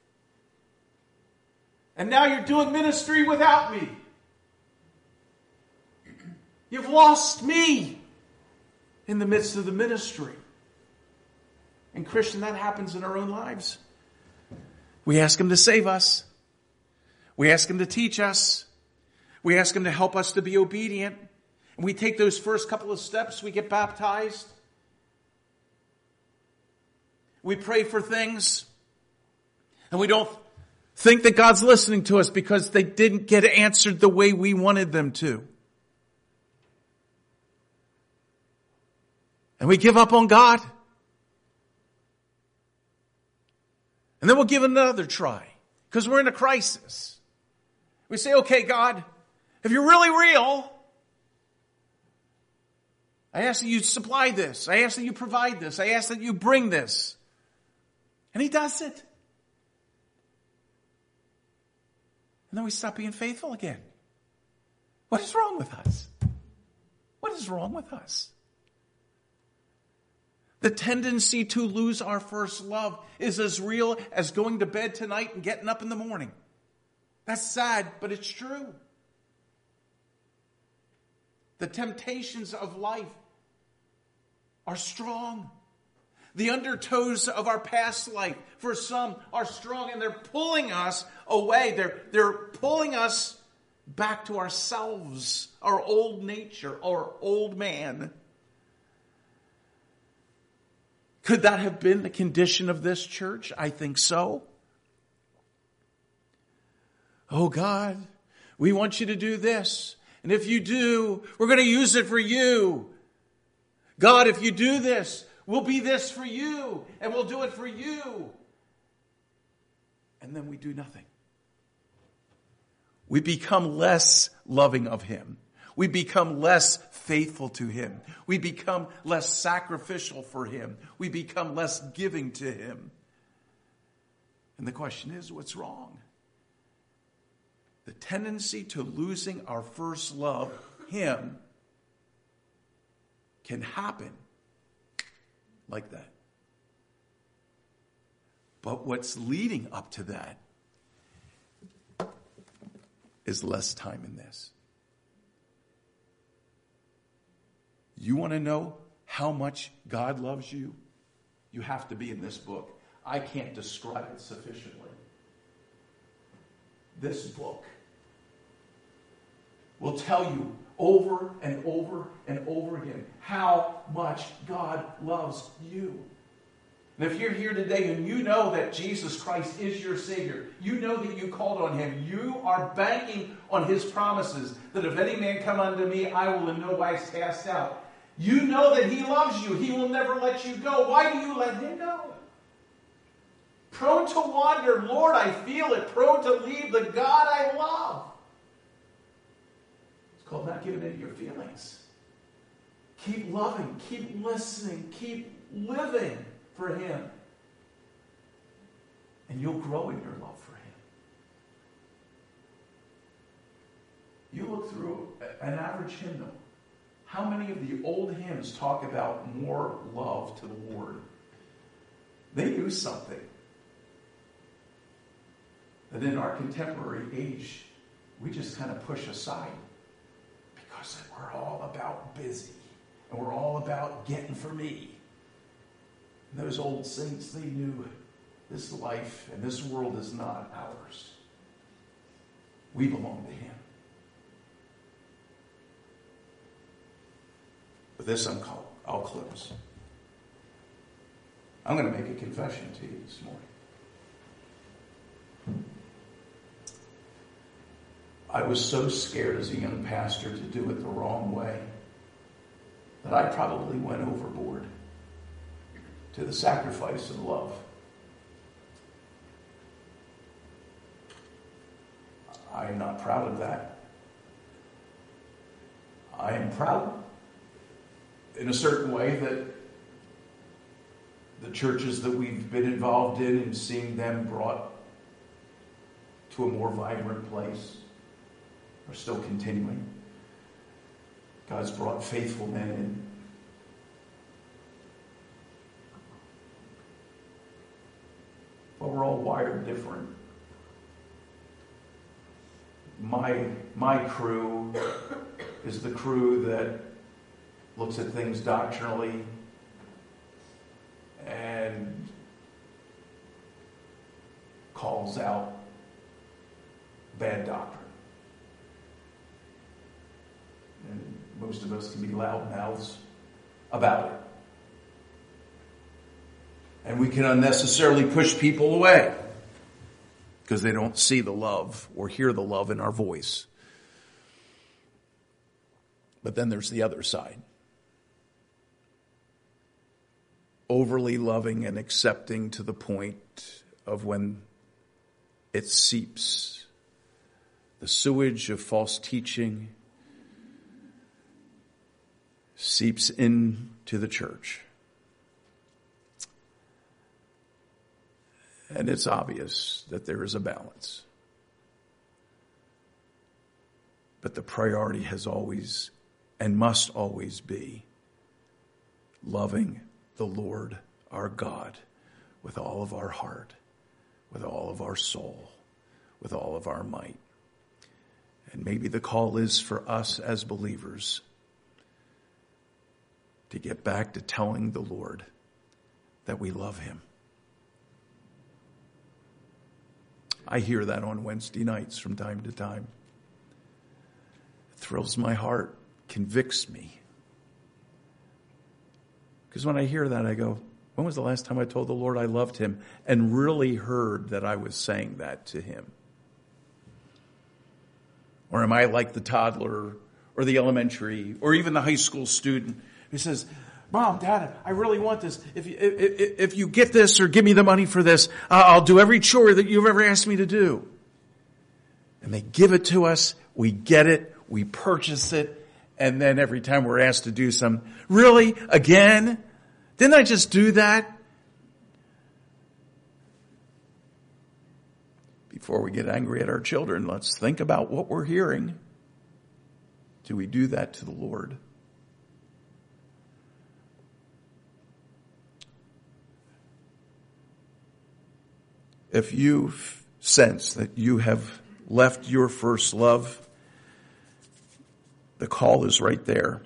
And now you're doing ministry without me. You've lost me in the midst of the ministry. And Christian, that happens in our own lives. We ask him to save us. We ask him to teach us. We ask him to help us to be obedient. And we take those first couple of steps. We get baptized. We pray for things. And we don't think that God's listening to us because they didn't get answered the way we wanted them to. And we give up on God. And then we'll give it another try because we're in a crisis. We say, okay, God, if you're really real, I ask that you supply this. I ask that you provide this. I ask that you bring this. And he does it. And then we stop being faithful again. What is wrong with us? What is wrong with us? The tendency to lose our first love is as real as going to bed tonight and getting up in the morning. That's sad, but it's true. The temptations of life are strong. The undertows of our past life, for some, are strong, and they're pulling us away. They're, they're pulling us back to ourselves, our old nature, our old man. Could that have been the condition of this church? I think so. Oh God, we want you to do this. And if you do, we're going to use it for you. God, if you do this, we'll be this for you. And we'll do it for you. And then we do nothing. We become less loving of him. We become less faithful to him. We become less sacrificial for him. We become less giving to him. And the question is, what's wrong? The tendency to losing our first love, him, can happen like that. But what's leading up to that is less time in this. You want to know how much God loves you? You have to be in this book. I can't describe it sufficiently. This book will tell you over and over and over again how much God loves you. And if you're here today and you know that Jesus Christ is your Savior, you know that you called on Him, you are banking on His promises that if any man come unto me, I will in no wise cast out. You know that He loves you. He will never let you go. Why do you let Him go? Prone to wander, Lord, I feel it. Prone to leave the God I love. It's called not giving in to your feelings. Keep loving, keep listening, keep living for Him. And you'll grow in your love for Him. You look through an average hymnal. How many of the old hymns talk about more love to the Lord? They knew something that in our contemporary age, we just kind of push aside because we're all about busy and we're all about getting for me. And those old saints, they knew this life and this world is not ours. We belong to Him. With this, I'm call, I'll close. I'm going to make a confession to you this morning. I was so scared as a young pastor to do it the wrong way that I probably went overboard to the sacrifice of love. I am not proud of that. I am proud in a certain way that the churches that we've been involved in and seeing them brought to a more vibrant place are still continuing. God's brought faithful men in. But we're all wired different. My, my crew is the crew that looks at things doctrinally and calls out bad doctrine. And most of us can be loud mouths about it. And we can unnecessarily push people away because they don't see the love or hear the love in our voice. But then there's the other side. Overly loving and accepting to the point of when it seeps. The sewage of false teaching seeps into the church. And it's obvious that there is a balance. But the priority has always and must always be loving the Lord our God with all of our heart, with all of our soul, with all of our might. And maybe the call is for us as believers to get back to telling the Lord that we love Him. I hear that on Wednesday nights from time to time. It thrills my heart, convicts me. Because when I hear that, I go, when was the last time I told the Lord I loved Him and really heard that I was saying that to Him? Or am I like the toddler or the elementary or even the high school student who says, Mom, Dad, I really want this. If you, if, if you get this or give me the money for this, uh, I'll do every chore that you've ever asked me to do. And they give it to us. We get it. We purchase it. And then every time we're asked to do some, really? Again? Didn't I just do that? Before we get angry at our children, let's think about what we're hearing. Do we do that to the Lord? If you sense that you have left your first love, the call is right there.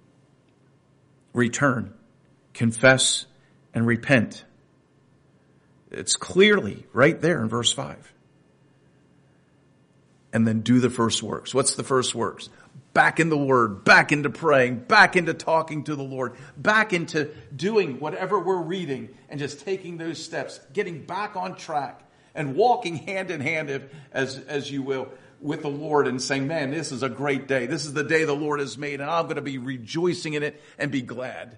Return, confess, and repent. It's clearly right there in verse five. and then do the first works. What's the first works? Back in the Word, back into praying, back into talking to the Lord, back into doing whatever we're reading and just taking those steps, getting back on track and walking hand in hand, if, as, as you will, with the Lord and saying, man, this is a great day. This is the day the Lord has made, and I'm going to be rejoicing in it and be glad.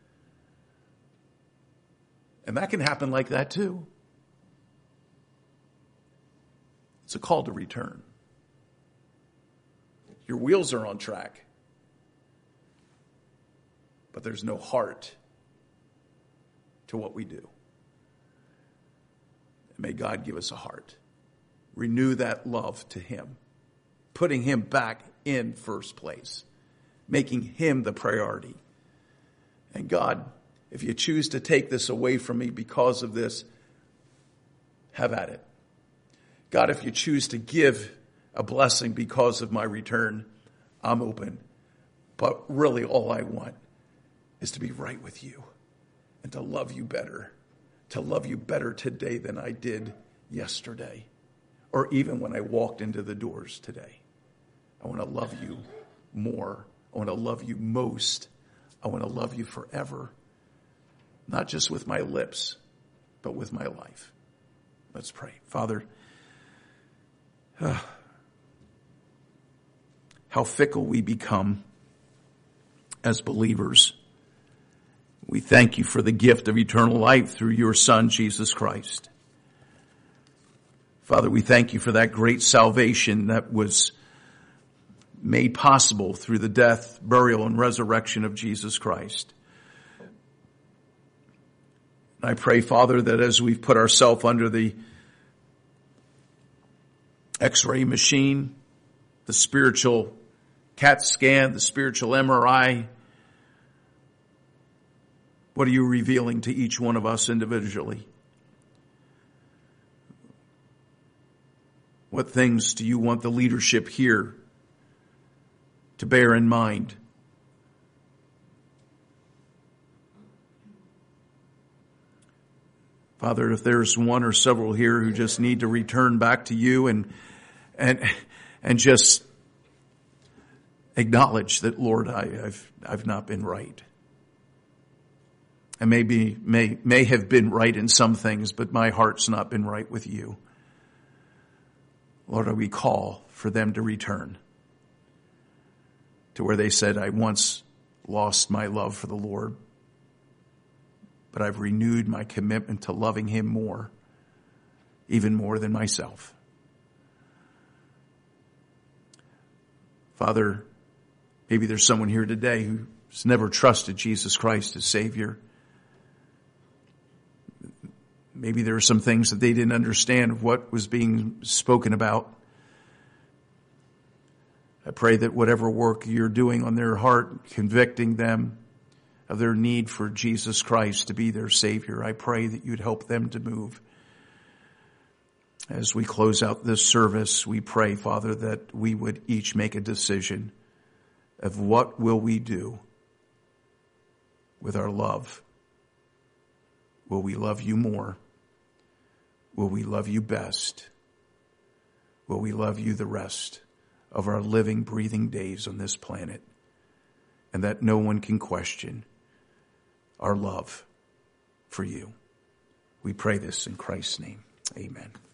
And that can happen like that too. It's a call to return. Your wheels are on track, but there's no heart to what we do. May God give us a heart. Renew that love to Him, putting Him back in first place, making Him the priority. And God, if you choose to take this away from me because of this, have at it. God, if you choose to give a blessing because of my return, I'm open. But really all I want is to be right with you and to love you better, to love you better today than I did yesterday, or even when I walked into the doors today. I want to love you more. I want to love you most. I want to love you forever, not just with my lips, but with my life. Let's pray. Father, uh, how fickle we become as believers. We thank you for the gift of eternal life through your Son, Jesus Christ. Father, we thank you for that great salvation that was made possible through the death, burial, and resurrection of Jesus Christ. I pray, Father, that as we've put ourselves under the X-ray machine, the spiritual CAT scan, the spiritual M R I, what are you revealing to each one of us individually? What things do you want the leadership here to bear in mind? Father, if there's one or several here who just need to return back to you and and and just acknowledge that, Lord, I, I've I've not been right. I maybe may may have been right in some things, but my heart's not been right with you. Lord, we call for them to return to where they said, I once lost my love for the Lord, but I've renewed my commitment to loving Him more, even more than myself. Father, maybe there's someone here today who's never trusted Jesus Christ as Savior. Maybe there are some things that they didn't understand of what was being spoken about. I pray that whatever work you're doing on their heart, convicting them of their need for Jesus Christ to be their Savior, I pray that you'd help them to move. As we close out this service, we pray, Father, that we would each make a decision of what will we do with our love. Will we love you more? Will we love you best? Will we love you the rest of our living, breathing days on this planet? And that no one can question our love for you. We pray this in Christ's name. Amen.